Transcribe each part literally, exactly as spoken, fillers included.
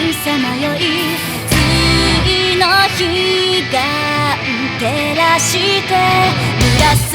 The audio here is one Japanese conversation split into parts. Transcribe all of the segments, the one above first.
にさまよい次の日が照らして紫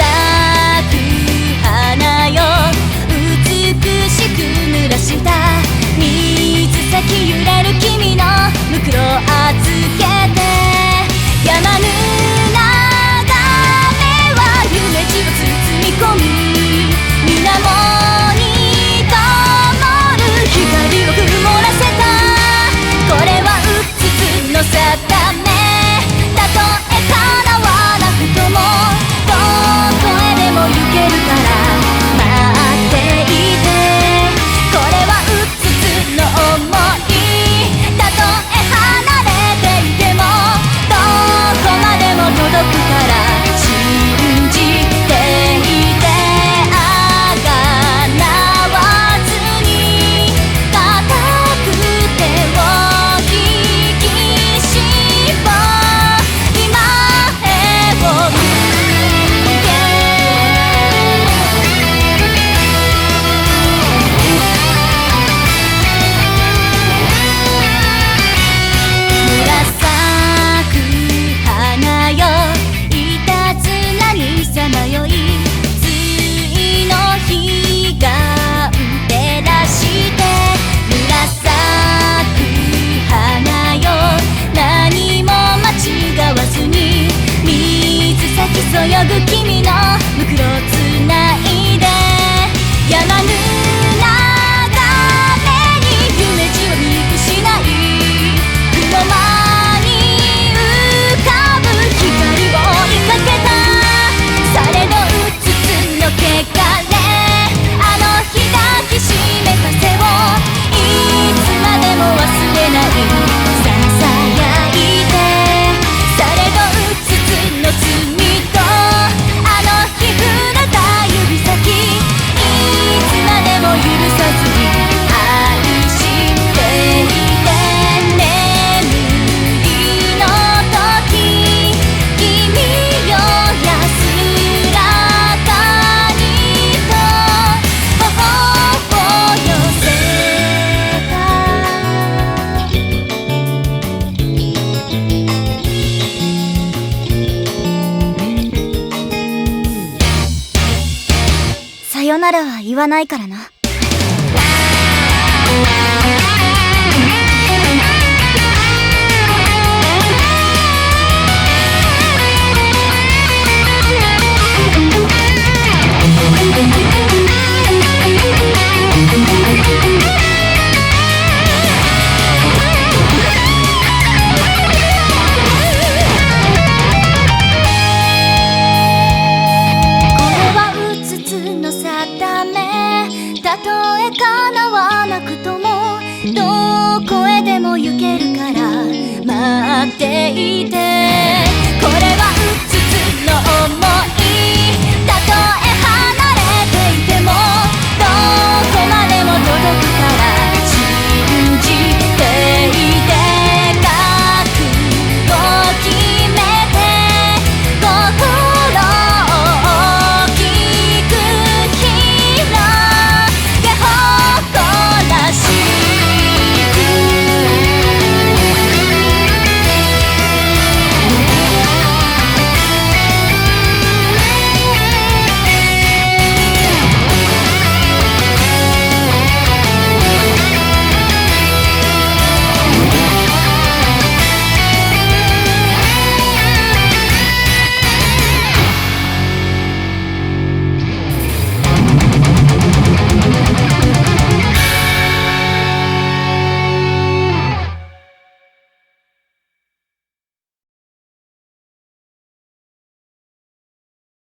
花よ美しく濡らした水先揺れる君のむくろ預けてやまぬ眺めは夢路を包み込み水面に灯る光を曇らせたこれはうつつの定めたとえ叶わなくともどこへでも行けるから待っていてこれはうつつの想いたとえ離れていてもどこまでも届くから信じていてあがなわずに固く手を引きしぼ今へを向け紫く花よいたずらにさまよい次の日が照らして紫く花よ何も間違わずに水先そよぐ君のむくろつないでやまぬ眺めに夢路を見失い雲間に浮かぶ光を追いかけたされどうつつの汚れあの日抱きしめた背をいつまでも忘れないささやいてされどうつつの罪とあの日触れた指先いつまでも許さずに愛していて眠りの時君よ安らかにと頬を寄せたさよならは言わないからなこれはうつつの定めたとえ叶わなくともどこへでも行けるから待っていてこれはうつつの想い